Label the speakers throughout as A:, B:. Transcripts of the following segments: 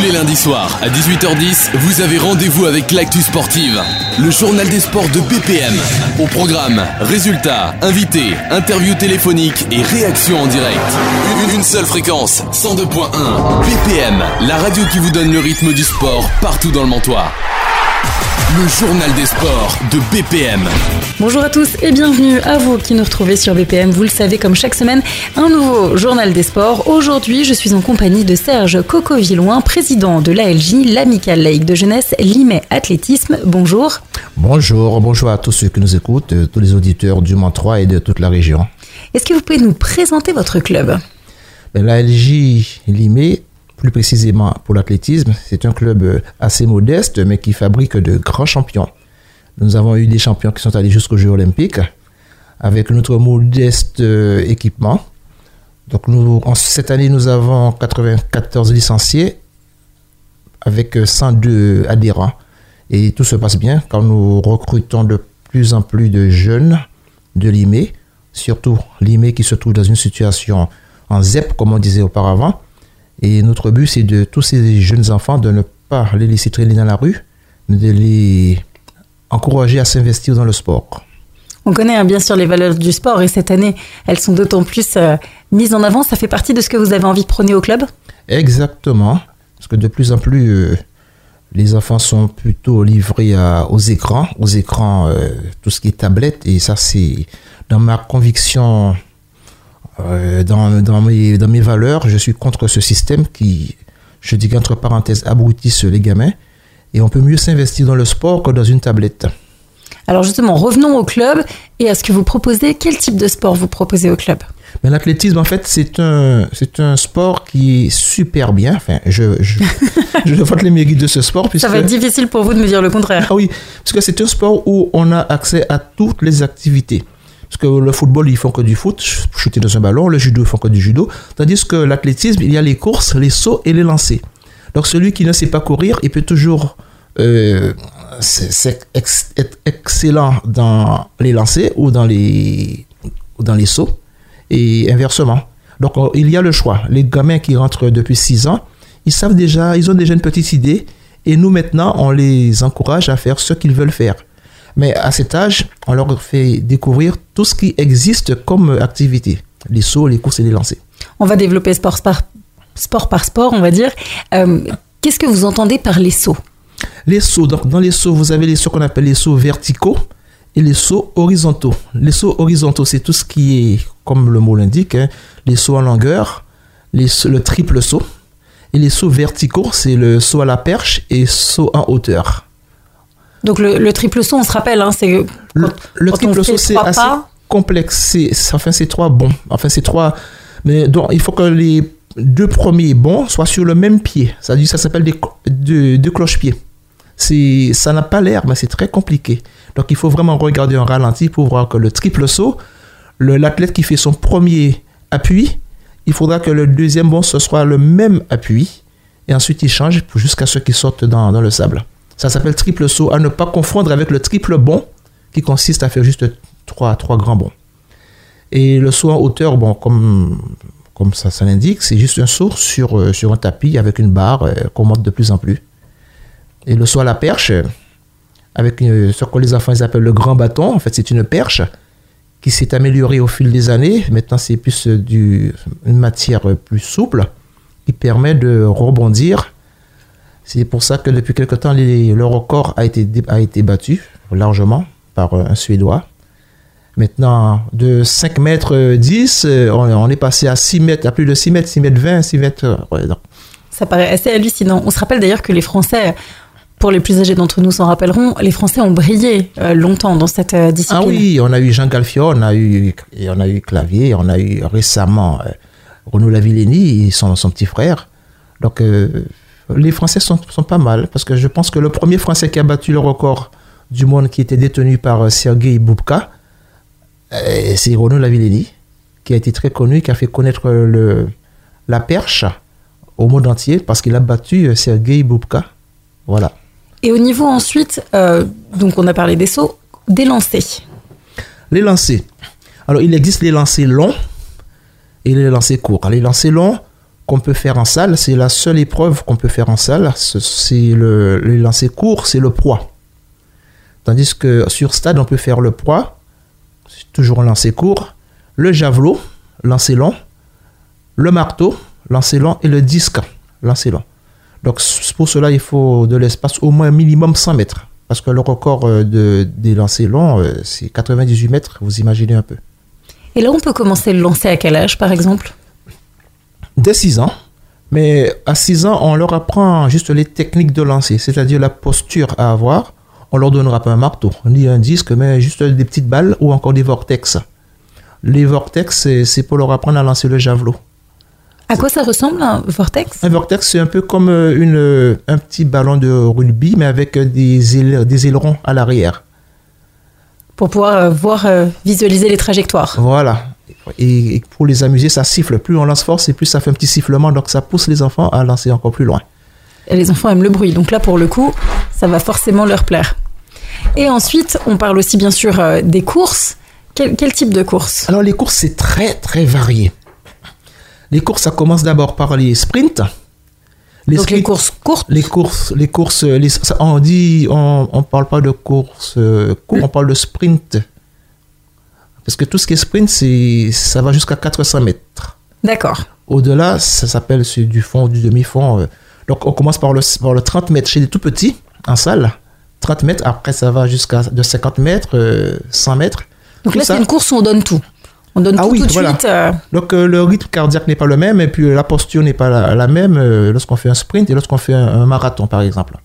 A: les lundis soirs, à 18h10, vous avez rendez-vous avec l'actu sportive. Le journal des sports de BPM. Au programme, résultats, invités, interviews téléphoniques et réactions en direct. Une seule fréquence, 102.1. BPM, la radio qui vous donne le rythme du sport partout dans le Mantois. Le journal des sports de BPM.
B: Bonjour à tous et bienvenue à vous qui nous retrouvez sur BPM. Vous le savez, comme chaque semaine, un nouveau journal des sports. Aujourd'hui, je suis en compagnie de Serge Cocovilloin, président de l'ALJ, l'Amicale laïque de jeunesse Limay Athlétisme. Bonjour.
C: Bonjour à tous ceux qui nous écoutent, tous les auditeurs du Mantois et de toute la région.
B: Est-ce que vous pouvez nous présenter votre club ?
C: L'ALJ Limay, plus précisément pour l'athlétisme, c'est un club assez modeste mais qui fabrique de grands champions. Nous avons eu des champions qui sont allés jusqu'aux Jeux Olympiques avec notre modeste équipement. Donc cette année, nous avons 94 licenciés avec 102 adhérents. Et tout se passe bien car nous recrutons de plus en plus de jeunes de Limay, surtout Limay qui se trouve dans une situation en ZEP, comme on disait auparavant. Et notre but, c'est de tous ces jeunes enfants de ne pas les laisser traîner dans la rue, mais de les encourager à s'investir dans le sport.
B: On connaît bien sûr les valeurs du sport et cette année, elles sont d'autant plus mises en avant. Ça fait partie de ce que vous avez envie de prôner au club ?
C: Exactement, parce que de plus en plus, les enfants sont plutôt livrés aux écrans, tout ce qui est tablette. Et ça, c'est dans ma conviction, dans mes valeurs, je suis contre ce système qui, je dis qu'entre parenthèses, abrutisse les gamins. Et on peut mieux s'investir dans le sport que dans une tablette.
B: Alors justement, revenons au club et à ce que vous proposez. Quel type de sport vous proposez au club ?
C: Mais l'athlétisme, en fait, c'est un sport qui est super bien. Enfin, je vote les mérites de ce sport.
B: Ça va être difficile pour vous de me dire le contraire.
C: Ah oui, parce que c'est un sport où on a accès à toutes les activités. Parce que le football, ils font que du foot, shooter dans un ballon. Le judo, ils font que du judo. Tandis que l'athlétisme, il y a les courses, les sauts et les lancers. Donc, celui qui ne sait pas courir, il peut toujours être excellent dans les lancers ou dans les sauts. Et inversement. Donc, il y a le choix. Les gamins qui rentrent depuis 6 ans, ils ont déjà une petite idée. Et nous, maintenant, on les encourage à faire ce qu'ils veulent faire. Mais à cet âge, on leur fait découvrir tout ce qui existe comme activité. Les sauts, les courses et les lancers.
B: On va développer sport par sport, on va dire. Qu'est-ce que vous entendez par les sauts ?
C: Les sauts, donc dans les sauts, vous avez les sauts qu'on appelle les sauts verticaux et les sauts horizontaux. Les sauts horizontaux, c'est tout ce qui est, comme le mot l'indique, les sauts en longueur, le triple saut. Et les sauts verticaux, c'est le saut à la perche et saut en hauteur. Donc le triple saut, on se rappelle, c'est le triple saut, c'est assez complexe. C'est 3 bonds. C'est 3. Mais donc il faut que les 2 premiers bonds soient sur le même pied. Ça s'appelle deux cloche-pieds. Ça n'a pas l'air, mais c'est très compliqué. Donc il faut vraiment regarder en ralenti pour voir que le triple saut, l'athlète qui fait son premier appui, il faudra que le deuxième bond ce soit le même appui. Et ensuite il change jusqu'à ce qu'il saute dans le sable. Ça s'appelle triple saut, à ne pas confondre avec le triple bond qui consiste à faire juste 3 grands bonds. Et le saut en hauteur, comme ça l'indique, c'est juste un saut sur un tapis avec une barre qu'on monte de plus en plus. Et le saut à la perche, avec ce que les enfants ils appellent le grand bâton, en fait c'est une perche qui s'est améliorée au fil des années. Maintenant c'est plus une matière plus souple qui permet de rebondir. C'est pour ça que depuis quelque temps, le record a été battu largement par un Suédois. Maintenant, de 5 mètres 10, on est passé à 6 mètres, à plus de 6 mètres, 6 mètres 20, 6 mètres...
B: Ça paraît assez hallucinant. On se rappelle d'ailleurs que les Français, pour les plus âgés d'entre nous s'en rappelleront, les Français ont brillé longtemps dans cette discipline.
C: Ah oui, on a eu Jean Galfiot, on a eu Clavier, on a eu récemment Renaud Lavillenie et son petit frère. Donc... les Français sont pas mal, parce que je pense que le premier Français qui a battu le record du monde qui était détenu par Sergueï Boubka, c'est Renaud Lavillenie, qui a été très connu, qui a fait connaître la perche au monde entier, parce qu'il a battu Sergueï Boubka. Voilà.
B: Et au niveau ensuite, donc on a parlé des sauts, des lancers.
C: Les lancers. Alors, il existe les lancers longs et les lancers courts. Les lancers longs, qu'on peut faire en salle, c'est la seule épreuve qu'on peut faire en salle, c'est le lancer court, c'est le poids. Tandis que sur stade, on peut faire le poids, c'est toujours un lancer court, le javelot, lancer long, le marteau, lancer long, et le disque, lancer long. Donc pour cela, il faut de l'espace au moins minimum 100 mètres. Parce que le record des lancers longs, c'est 98 mètres, vous imaginez un peu.
B: Et là, on peut commencer le lancer à quel âge, par exemple ?
C: Dès 6 ans. Mais à 6 ans, on leur apprend juste les techniques de lancer, c'est-à-dire la posture à avoir. On leur donnera pas un marteau, ni un disque, mais juste des petites balles ou encore des vortex. Les vortex, c'est pour leur apprendre à lancer le javelot.
B: À quoi ça ressemble, un vortex ?
C: Un vortex, c'est un peu comme un petit ballon de rugby, mais avec des ailerons à l'arrière.
B: Pour pouvoir visualiser les trajectoires.
C: Voilà. Et pour les amuser, ça siffle. Plus on lance fort, et plus ça fait un petit sifflement. Donc ça pousse les enfants à lancer encore plus loin.
B: Et les enfants aiment le bruit. Donc là, pour le coup, ça va forcément leur plaire. Et ensuite, on parle aussi bien sûr des courses. Quel type de course ?
C: Alors les courses, c'est très très varié. Les courses, ça commence d'abord par les sprints.
B: Les courses courtes.
C: On parle pas de courses courtes, on parle de sprint. Parce que tout ce qui est sprint, ça va jusqu'à 400 mètres.
B: D'accord.
C: Au-delà, ça s'appelle du fond, du demi-fond. Donc on commence par le 30 mètres chez les tout petits, en salle. 30 mètres, après ça va jusqu'à de 50 mètres, 100 mètres.
B: Donc là, c'est une course où on donne tout. On donne tout de suite.
C: Donc le rythme cardiaque n'est pas le même et puis la posture n'est pas la même lorsqu'on fait un sprint et lorsqu'on fait un marathon, par exemple.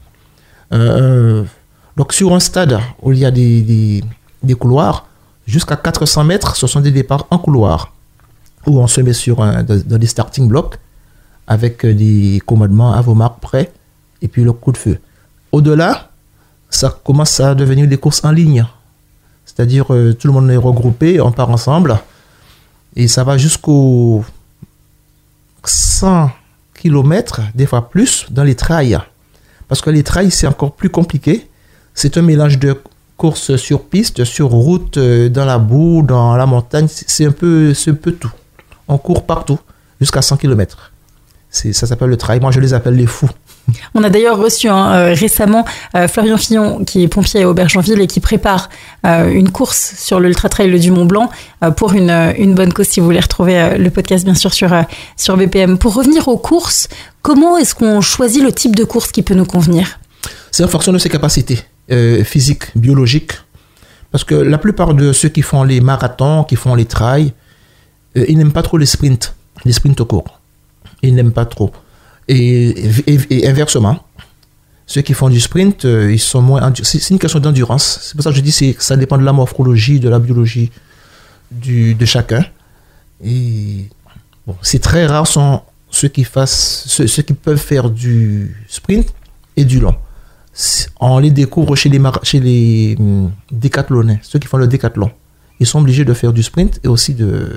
C: Donc sur un stade où il y a des couloirs, jusqu'à 400 mètres, ce sont des départs en couloir où on se met dans des starting blocks avec des commandements à vos marques prêts et puis le coup de feu. Au-delà, ça commence à devenir des courses en ligne. C'est-à-dire tout le monde est regroupé, on part ensemble. Et ça va jusqu'aux 100 km, des fois plus, dans les trails. Parce que les trails, c'est encore plus compliqué. C'est un mélange de courses sur piste, sur route, dans la boue, dans la montagne. C'est un peu tout. On court partout, jusqu'à 100 km. Ça s'appelle le trail. Moi, je les appelle les fous.
B: On a d'ailleurs reçu récemment Florian Fillon, qui est pompier à Aubergenville et qui prépare une course sur l'Ultra Trail du Mont Blanc pour une bonne cause. Si vous voulez retrouver le podcast, bien sûr, sur BPM. Pour revenir aux courses, comment est-ce qu'on choisit le type de course qui peut nous convenir ?
C: C'est en fonction de ses capacités physiques, biologiques. Parce que la plupart de ceux qui font les marathons, qui font les trails, ils n'aiment pas trop les sprints courts. Ils n'aiment pas trop. Et inversement, ceux qui font du sprint, ils sont moins c'est une question d'endurance. C'est pour ça que je dis que ça dépend de la morphologie, de la biologie de chacun. Et bon, c'est très rare sont ceux qui peuvent faire du sprint et du long. On les découvre chez les décathloniens, ceux qui font le décathlon. Ils sont obligés de faire du sprint et aussi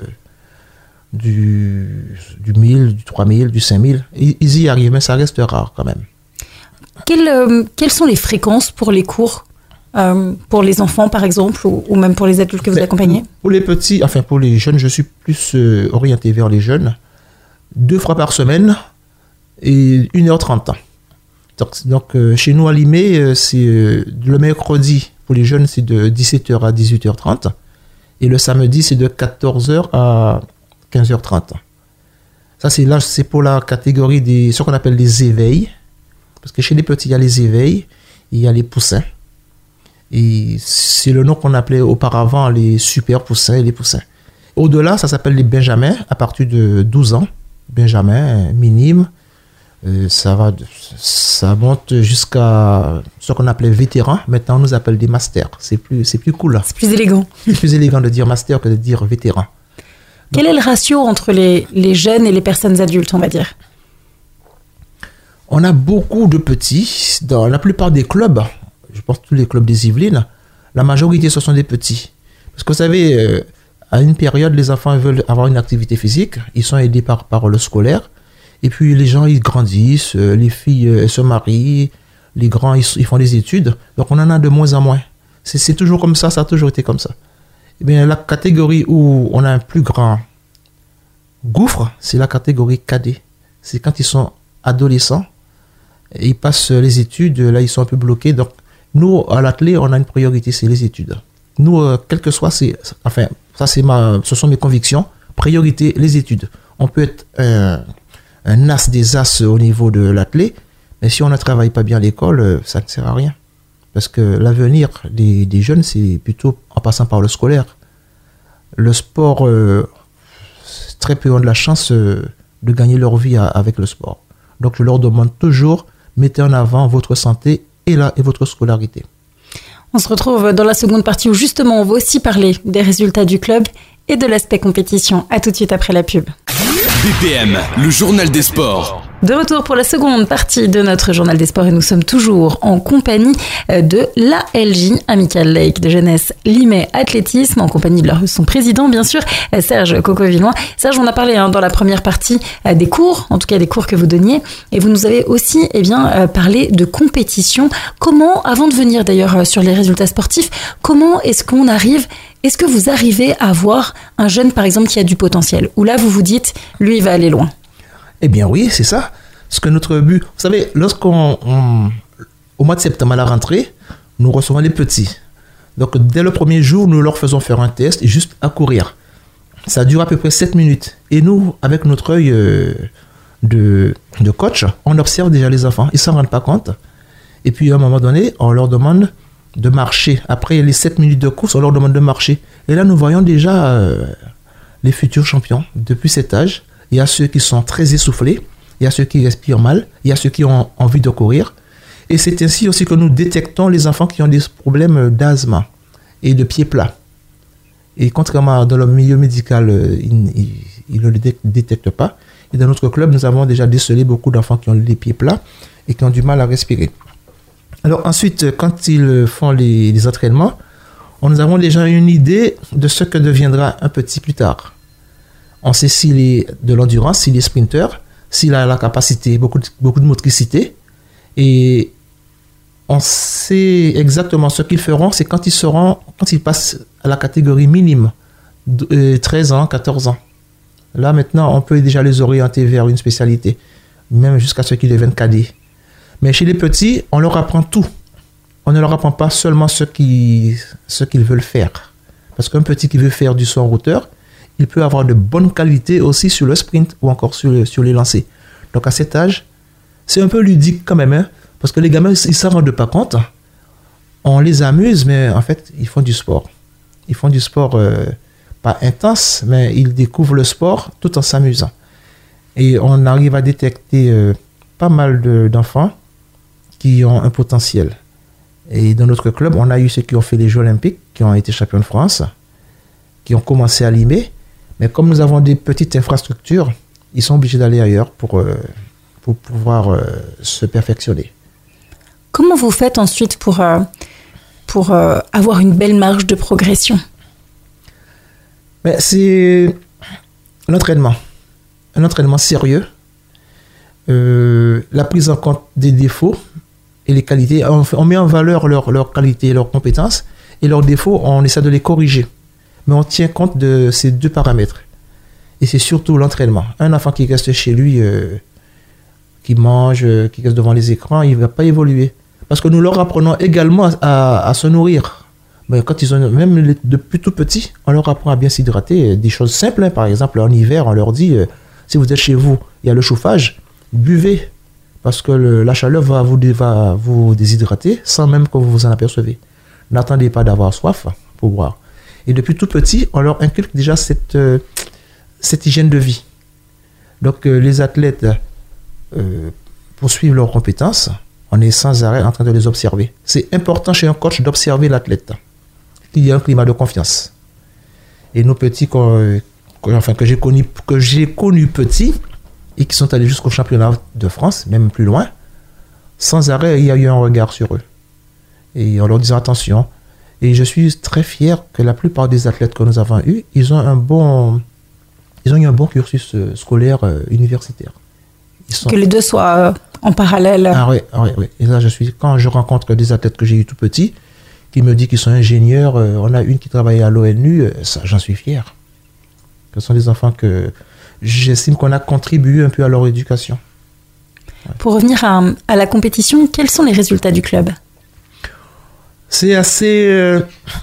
C: du 1000, du 3000, du 5000. Ils y arrivent, mais ça reste rare quand même.
B: Quelles sont les fréquences pour les cours pour les enfants, par exemple, ou même pour les adultes que vous accompagnez ?
C: Pour les petits, enfin pour les jeunes, je suis plus orienté vers les jeunes. 2 fois par semaine et 1h30. Donc chez nous à Limay, c'est le mercredi pour les jeunes, c'est de 17h à 18h30. Et le samedi, c'est de 14h à 15h30. Ça, c'est pour la catégorie ce qu'on appelle les éveils. Parce que chez les petits, il y a les éveils, il y a les poussins. Et c'est le nom qu'on appelait auparavant les super poussins et les poussins. Au-delà, ça s'appelle les benjamins, à partir de 12 ans. Benjamin, minime. Ça monte jusqu'à ce qu'on appelait vétéran. Maintenant, on nous appelle des masters. C'est plus cool.
B: C'est plus élégant.
C: C'est plus élégant de dire master que de dire vétéran.
B: Quel est le ratio entre les jeunes et les personnes adultes, on va dire ?
C: On a beaucoup de petits. Dans la plupart des clubs, je pense tous les clubs des Yvelines, la majorité, ce sont des petits. Parce que vous savez, à une période, les enfants veulent avoir une activité physique. Ils sont aidés par le scolaire. Et puis les gens, ils grandissent. Les filles, elles se marient. Les grands, ils font des études. Donc on en a de moins en moins. C'est toujours comme ça a toujours été comme ça. Eh bien, la catégorie où on a un plus grand gouffre, c'est la catégorie cadet. c'est quand ils sont adolescents, ils passent les études, là ils sont un peu bloqués. Donc nous, à l'athlé, on a une priorité, c'est les études. Nous, quel que soit, ce sont mes convictions, priorité, les études. On peut être un as des as au niveau de l'athlé, mais si on ne travaille pas bien à l'école, ça ne sert à rien. Parce que l'avenir des jeunes, c'est plutôt en passant par le scolaire. Le sport, très peu ont de la chance de gagner leur vie avec le sport. Donc je leur demande toujours, mettez en avant votre santé et votre scolarité.
B: On se retrouve dans la seconde partie où justement on va aussi parler des résultats du club et de l'aspect compétition. À tout de suite après la pub.
A: BPM, le journal des sports.
B: De retour pour la seconde partie de notre journal des sports et nous sommes toujours en compagnie de l'ALJ, Amical Lake de jeunesse Limay Athlétisme, en compagnie de son président bien sûr, Serge Coco-Villoin. Serge, on a parlé dans la première partie des cours, en tout cas des cours que vous donniez, et vous nous avez aussi parlé de compétition. Comment, avant de venir d'ailleurs sur les résultats sportifs, comment est-ce que vous arrivez à voir un jeune par exemple qui a du potentiel, où là vous vous dites, lui il va aller loin?
C: Eh bien oui, c'est ça. Parce que notre but, vous savez, au mois de septembre à la rentrée, nous recevons les petits. Donc dès le premier jour, nous leur faisons faire un test juste à courir. Ça dure à peu près 7 minutes. Et nous, avec notre œil de coach, on observe déjà les enfants. Ils ne s'en rendent pas compte. Et puis à un moment donné, on leur demande de marcher. Après les 7 minutes de course, on leur demande de marcher. Et là, nous voyons déjà les futurs champions depuis cet âge. Il y a ceux qui sont très essoufflés, il y a ceux qui respirent mal, il y a ceux qui ont envie de courir. Et c'est ainsi aussi que nous détectons les enfants qui ont des problèmes d'asthme et de pieds plats. Et contrairement dans le milieu médical, ils ne le détectent pas. Et dans notre club, nous avons déjà décelé beaucoup d'enfants qui ont les pieds plats et qui ont du mal à respirer. Alors ensuite, quand ils font les entraînements, nous avons déjà une idée de ce que deviendra un petit plus tard. On sait s'il est de l'endurance, s'il est sprinter, s'il a la capacité, beaucoup de motricité. Et on sait exactement ce qu'ils feront, c'est quand ils passent à la catégorie minime, 13 ans, 14 ans. Là, maintenant, on peut déjà les orienter vers une spécialité, même jusqu'à ce qu'ils deviennent cadets. Mais chez les petits, on leur apprend tout. On ne leur apprend pas seulement ce qu'ils veulent faire. Parce qu'un petit qui veut faire du saut en hauteur, il peut avoir de bonnes qualités aussi sur le sprint ou encore sur les lancers. Donc à cet âge, c'est un peu ludique quand même, hein, parce que les gamins, ils ne s'en rendent pas compte. On les amuse, mais en fait, ils font du sport. Ils font du sport pas intense, mais ils découvrent le sport tout en s'amusant. Et on arrive à détecter pas mal d'enfants qui ont un potentiel. Et dans notre club, on a eu ceux qui ont fait les Jeux Olympiques, qui ont été champions de France, qui ont commencé à Limay. Mais comme nous avons des petites infrastructures, ils sont obligés d'aller ailleurs pour pouvoir se perfectionner.
B: Comment vous faites ensuite pour avoir une belle marge de progression?
C: C'est l'entraînement. Un entraînement sérieux. La prise en compte des défauts et les qualités. On met en valeur leurs qualités et leurs compétences. Et leurs défauts, on essaie de les corriger. Mais on tient compte de ces deux paramètres. Et c'est surtout l'entraînement. Un enfant qui reste chez lui, qui mange, qui reste devant les écrans, il ne va pas évoluer. Parce que nous leur apprenons également à se nourrir. Mais quand ils ont, même depuis tout petits, on leur apprend à bien s'hydrater. Des choses simples, hein. Par exemple, en hiver, on leur dit, si vous êtes chez vous, il y a le chauffage, buvez. Parce que la chaleur va vous déshydrater sans même que vous vous en apercevez. N'attendez pas d'avoir soif pour boire. Et depuis tout petit, on leur inculque déjà cette hygiène de vie. Donc les athlètes poursuivent leurs compétences. On est sans arrêt en train de les observer. C'est important chez un coach d'observer l'athlète. Il y a un climat de confiance. Et nos petits que j'ai connus petits et qui sont allés jusqu'au championnat de France, même plus loin, sans arrêt, il y a eu un regard sur eux. Et on leur disait attention. Et je suis très fier que la plupart des athlètes que nous avons eus, ils ont eu un bon cursus scolaire universitaire.
B: Que les deux soient en parallèle.
C: Ah oui. Et là, quand je rencontre des athlètes que j'ai eu tout petits, qui me disent qu'ils sont ingénieurs, on a une qui travaille à l'ONU, ça, j'en suis fier. Ce sont des enfants que j'estime qu'on a contribué un peu à leur éducation.
B: Pour revenir à la compétition, quels sont les résultats du club?
C: C'est assez...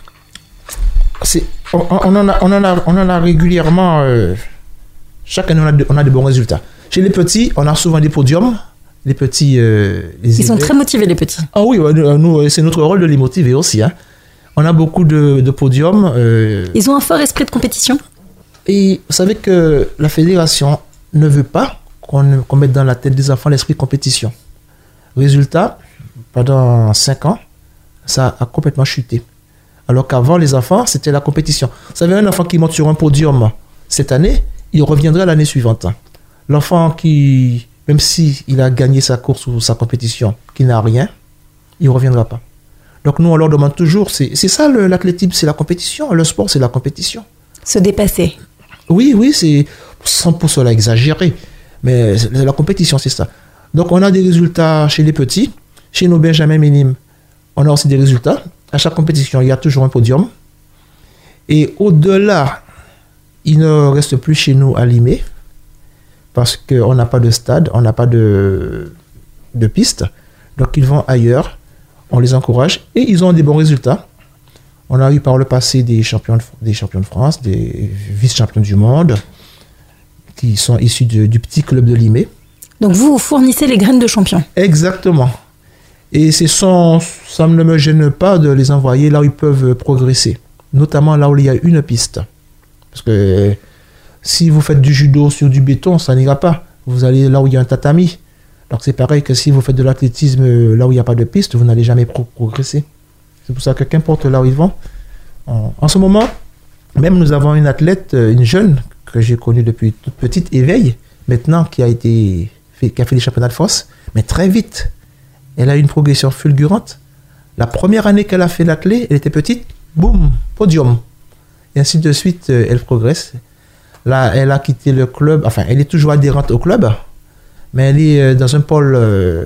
C: on en a régulièrement... chaque année, on a de bons résultats. Chez les petits, on a souvent des podiums. Les petits...
B: Ils sont très motivés, les petits.
C: Ah oui, nous, c'est notre rôle de les motiver aussi. Hein. On a beaucoup de podiums.
B: Ils ont un fort esprit de compétition.
C: Et vous savez que la fédération ne veut pas qu'on mette dans la tête des enfants l'esprit de compétition. Résultat, pendant 5 ans, ça a complètement chuté. Alors qu'avant, les enfants, c'était la compétition. Vous savez, un enfant qui monte sur un podium cette année, il reviendra l'année suivante. L'enfant qui, même s'il a gagné sa course ou sa compétition, qui n'a rien, il ne reviendra pas. Donc nous, on leur demande toujours, c'est ça l'athlétisme, c'est la compétition. Le sport, c'est la compétition.
B: Se dépasser.
C: Oui, c'est sans pour cela exagérer. Mais la compétition, c'est ça. Donc, on a des résultats chez les petits. Chez nos benjamins minimes, on a aussi des résultats. À chaque compétition, il y a toujours un podium. Et au-delà, il ne reste plus chez nous à Limay parce qu'on n'a pas de stade, on n'a pas de piste. Donc, ils vont ailleurs. On les encourage et ils ont des bons résultats. On a eu par le passé des champions de France, des vice-champions du monde qui sont issus du petit club de Limay.
B: Donc vous fournissez les graines de champions.
C: Exactement. Et ça ne me gêne pas de les envoyer là où ils peuvent progresser, notamment là où il y a une piste. Parce que si vous faites du judo sur du béton, ça n'ira pas. Vous allez là où il y a un tatami. Donc c'est pareil que si vous faites de l'athlétisme là où il n'y a pas de piste, vous n'allez jamais progresser. C'est pour ça que qu'importe là où ils vont. En ce moment, même nous avons une athlète, une jeune que j'ai connue depuis toute petite, Éveil, maintenant qui a fait des championnats de France, mais très vite. Elle a eu une progression fulgurante. La première année qu'elle a fait l'athlète, elle était petite, boum, podium. Et ainsi de suite, elle progresse. Là, elle a quitté le club, enfin, elle est toujours adhérente au club, mais elle est dans un pôle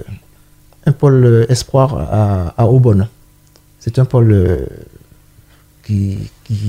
C: espoir à Aubonne. C'est un pôle qui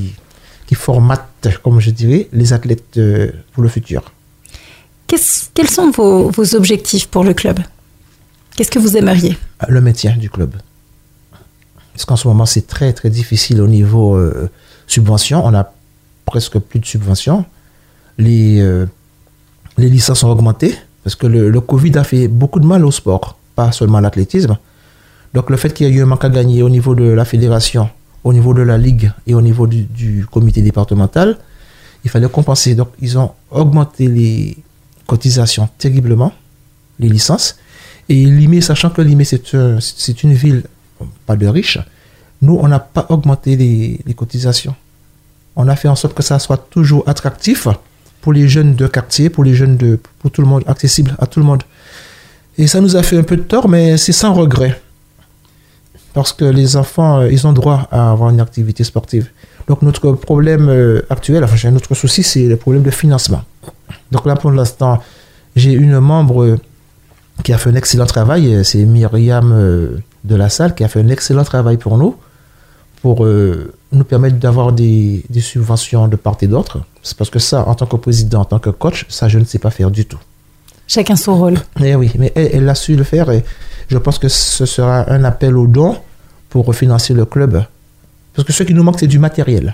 C: formate, comme je dirais, les athlètes pour le futur.
B: Quels sont vos objectifs pour le club? Qu'est-ce que vous aimeriez?
C: Le maintien du club. Parce qu'en ce moment, c'est très, très difficile au niveau subvention. On a presque plus de subventions. Les licences ont augmenté parce que le Covid a fait beaucoup de mal au sport, pas seulement à l'athlétisme. Donc, le fait qu'il y ait eu un manque à gagner au niveau de la fédération, au niveau de la ligue et au niveau du comité départemental, il fallait compenser. Donc, ils ont augmenté les cotisations terriblement, les licences. Et Limay, sachant que Limay, c'est une ville, pas de riches, nous, on n'a pas augmenté les cotisations. On a fait en sorte que ça soit toujours attractif pour les jeunes de quartier, pour tout le monde, accessible à tout le monde. Et ça nous a fait un peu de tort, mais c'est sans regret. Parce que les enfants, ils ont droit à avoir une activité sportive. Donc notre problème actuel, enfin notre souci, c'est le problème de financement. Donc là, pour l'instant, j'ai une membre qui a fait un excellent travail, c'est Myriam de la Salle, qui a fait un excellent travail pour nous nous permettre d'avoir des subventions de part et d'autre. C'est parce que ça, en tant que président, en tant que coach, ça, je ne sais pas faire du tout.
B: Chacun son rôle.
C: Eh oui, mais elle a su le faire et je pense que ce sera un appel aux dons pour refinancer le club. Parce que ce qui nous manque, c'est du matériel.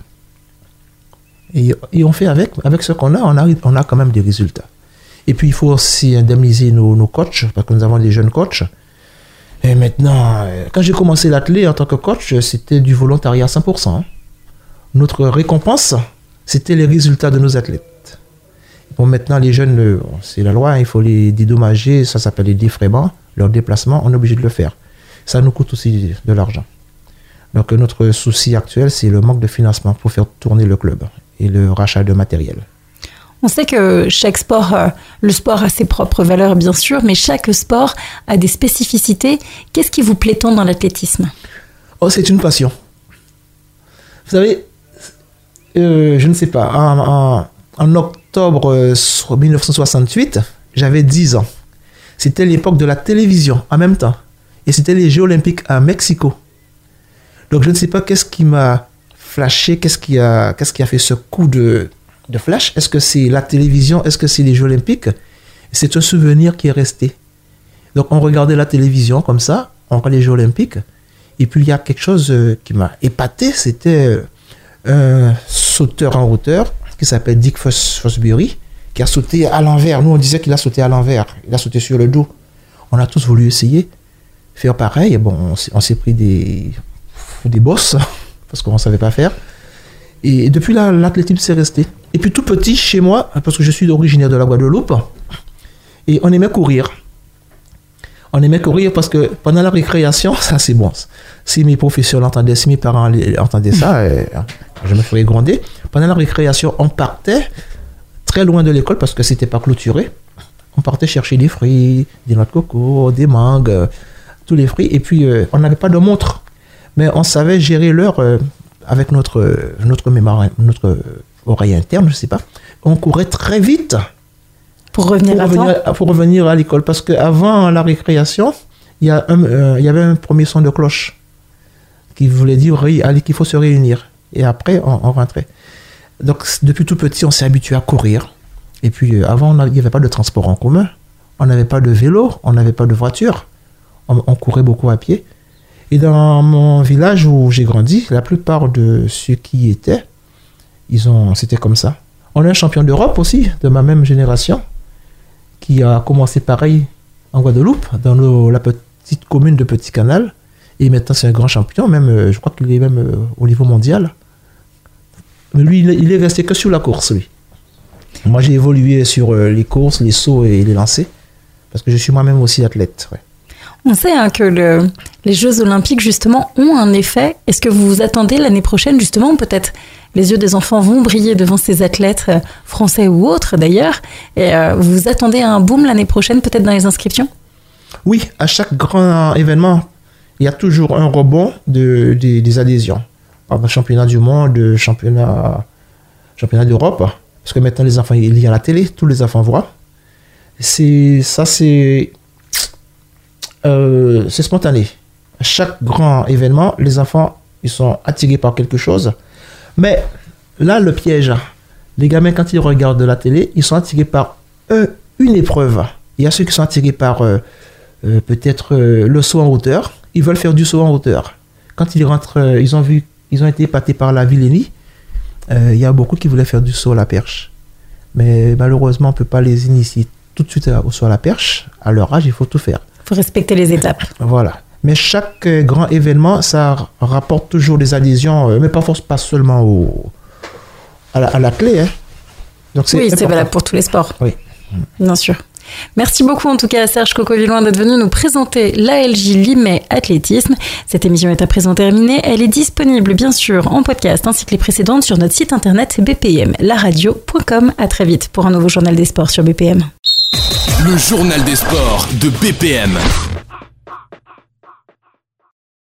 C: Et on fait avec ce qu'on a, on a quand même des résultats. Et puis, il faut aussi indemniser nos coachs, parce que nous avons des jeunes coachs. Et maintenant, quand j'ai commencé l'athlète en tant que coach, c'était du volontariat à 100%. Hein. Notre récompense, c'était les résultats de nos athlètes. Bon, maintenant, les jeunes, c'est la loi, il faut les dédommager, ça s'appelle les défraiements, leur déplacement, on est obligé de le faire. Ça nous coûte aussi de l'argent. Donc, notre souci actuel, c'est le manque de financement pour faire tourner le club et le rachat de matériel.
B: On sait que chaque sport, le sport a ses propres valeurs bien sûr, mais chaque sport a des spécificités. Qu'est-ce qui vous plaît tant dans l'athlétisme?
C: Oh, c'est une passion. Vous savez, je ne sais pas, en octobre 1968, j'avais 10 ans. C'était l'époque de la télévision en même temps. Et c'était les Jeux Olympiques à Mexico. Donc je ne sais pas qu'est-ce qui m'a flashé, qu'est-ce qui a fait ce coup de de flash? Est-ce que c'est la télévision? Est-ce que c'est les Jeux Olympiques? C'est un souvenir qui est resté. Donc, on regardait la télévision comme ça, on regardait les Jeux Olympiques. Et puis, il y a quelque chose qui m'a épaté. C'était un sauteur en hauteur qui s'appelle Dick Fosbury, qui a sauté à l'envers. Nous, on disait qu'il a sauté à l'envers. Il a sauté sur le dos. On a tous voulu essayer, faire pareil. Bon, on s'est pris des bosses, parce qu'on ne savait pas faire. Et depuis là, l'athlétisme, c'est resté. Et puis, tout petit, chez moi, parce que je suis originaire de la Guadeloupe, et on aimait courir. On aimait courir parce que pendant la récréation, ça c'est bon. Si mes professeurs l'entendaient, si mes parents entendaient ça, je me ferais gronder. Pendant la récréation, on partait très loin de l'école parce que c'était pas clôturé. On partait chercher des fruits, des noix de coco, des mangues, tous les fruits. Et puis, on n'avait pas de montre. Mais on savait gérer l'heure avec notre mémoire, notre oreille interne, je sais pas. On courait très vite. Pour revenir à l'école. Parce qu'avant la récréation, il y avait un premier son de cloche qui voulait dire qu'il faut se réunir. Et après, on rentrait. Donc, depuis tout petit, on s'est habitué à courir. Et puis, avant, il n'y avait pas de transport en commun. On n'avait pas de vélo, on n'avait pas de voiture. On courait beaucoup à pied. Et dans mon village où j'ai grandi, la plupart de ceux qui y étaient, c'était comme ça. On a un champion d'Europe aussi, de ma même génération, qui a commencé pareil en Guadeloupe, dans la petite commune de Petit Canal. Et maintenant, c'est un grand champion, même, je crois qu'il est même au niveau mondial. Mais lui, il est resté que sur la course, lui. Moi, j'ai évolué sur les courses, les sauts et les lancers, parce que je suis moi-même aussi athlète. Ouais.
B: On sait que les Jeux Olympiques, justement, ont un effet. Est-ce que vous vous attendez l'année prochaine, justement, peut-être les yeux des enfants vont briller devant ces athlètes français ou autres, d'ailleurs, et vous vous attendez à un boom l'année prochaine, peut-être dans les inscriptions?
C: Oui, à chaque grand événement, il y a toujours un rebond des adhésions. Championnat du monde, championnat d'Europe, parce que maintenant les enfants, il y a la télé, tous les enfants voient. C'est spontané. À chaque grand événement, les enfants, ils sont attirés par quelque chose. Mais là, le piège, les gamins, quand ils regardent la télé, ils sont attirés par une épreuve. Il y a ceux qui sont attirés par peut-être le saut en hauteur. Ils veulent faire du saut en hauteur. Quand ils rentrent, ils ont été épatés par la Villénie. Il y a beaucoup qui voulaient faire du saut à la perche. Mais malheureusement, on ne peut pas les initier tout de suite au saut à la perche. À leur âge, il faut tout faire.
B: Il faut respecter les étapes.
C: Voilà. Mais chaque grand événement, ça rapporte toujours des adhésions, mais pas seulement à la clé. Hein. Donc
B: c'est valable pour tous les sports.
C: Oui.
B: Bien sûr. Merci beaucoup en tout cas à Serge Coco-Villouin d'être venu nous présenter l'ALJ Limay Athlétisme. Cette émission est à présent terminée. Elle est disponible bien sûr en podcast ainsi que les précédentes sur notre site internet bpmlaradio.com. À très vite pour un nouveau journal des sports sur BPM.
A: Le journal des sports de BPM.